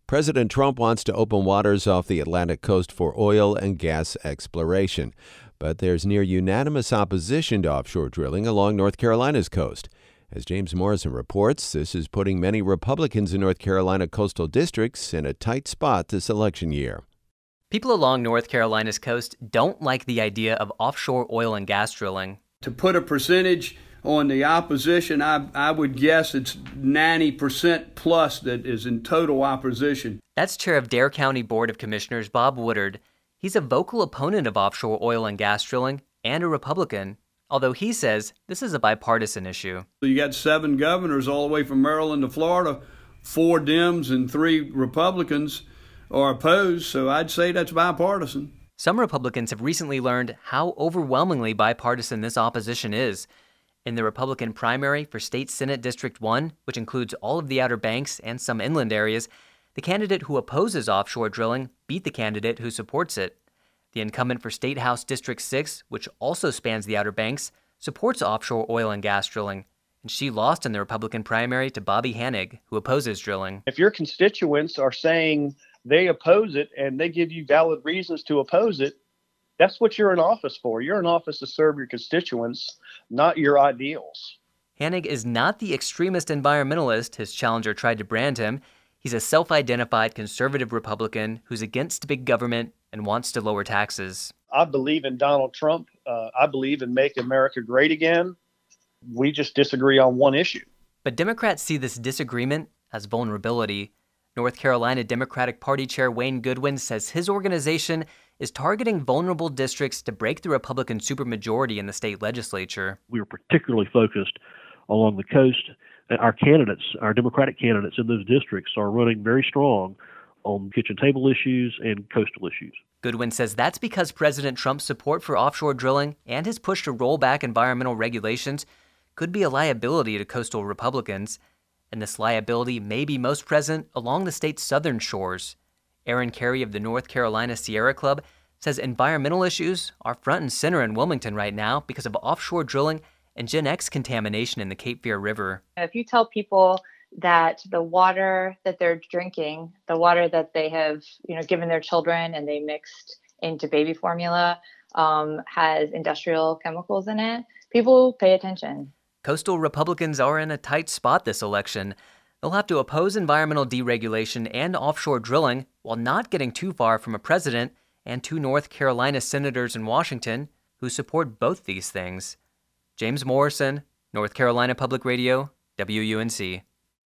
President Trump wants to open waters off the Atlantic coast for oil and gas exploration. But there's near unanimous opposition to offshore drilling along North Carolina's coast. As James Morrison reports, this is putting many Republicans in North Carolina coastal districts in a tight spot this election year. People along North Carolina's coast don't like the idea of offshore oil and gas drilling. To put a percentage on the opposition, I would guess it's 90% plus that is in total opposition. That's Chair of Dare County Board of Commissioners Bob Woodard. He's a vocal opponent of offshore oil and gas drilling and a Republican, although he says this is a bipartisan issue. You got 7 governors all the way from Maryland to Florida, 4 Dems and 3 Republicans are opposed, so I'd say that's bipartisan. Some Republicans have recently learned how overwhelmingly bipartisan this opposition is. In the Republican primary for State Senate District 1, which includes all of the Outer Banks and some inland areas, the candidate who opposes offshore drilling beat the candidate who supports it. The incumbent for State House District 6, which also spans the Outer Banks, supports offshore oil and gas drilling, and she lost in the Republican primary to Bobby Hanig, who opposes drilling. If your constituents are saying they oppose it and they give you valid reasons to oppose it, that's what you're in office for. You're in office to serve your constituents, not your ideals. Hanig is not the extremist environmentalist his challenger tried to brand him. He's a self-identified conservative Republican who's against big government and wants to lower taxes. I believe in Donald Trump. I believe in Make America Great Again. We just disagree on one issue. But Democrats see this disagreement as vulnerability. North Carolina Democratic Party Chair Wayne Goodwin says his organization is targeting vulnerable districts to break the Republican supermajority in the state legislature. We were particularly focused along the coast. Our candidates, our Democratic candidates in those districts are running very strong on kitchen table issues and coastal issues. Goodwin says that's because President Trump's support for offshore drilling and his push to roll back environmental regulations could be a liability to coastal Republicans. And this liability may be most present along the state's southern shores. Aaron Carey of the North Carolina Sierra Club says environmental issues are front and center in Wilmington right now because of offshore drilling and Gen X contamination in the Cape Fear River. If you tell people that the water that they're drinking, the water that they have, given their children and they mixed into baby formula, has industrial chemicals in it, people pay attention. Coastal Republicans are in a tight spot this election. They'll have to oppose environmental deregulation and offshore drilling while not getting too far from a president and 2 North Carolina senators in Washington who support both these things. James Morrison, North Carolina Public Radio, WUNC.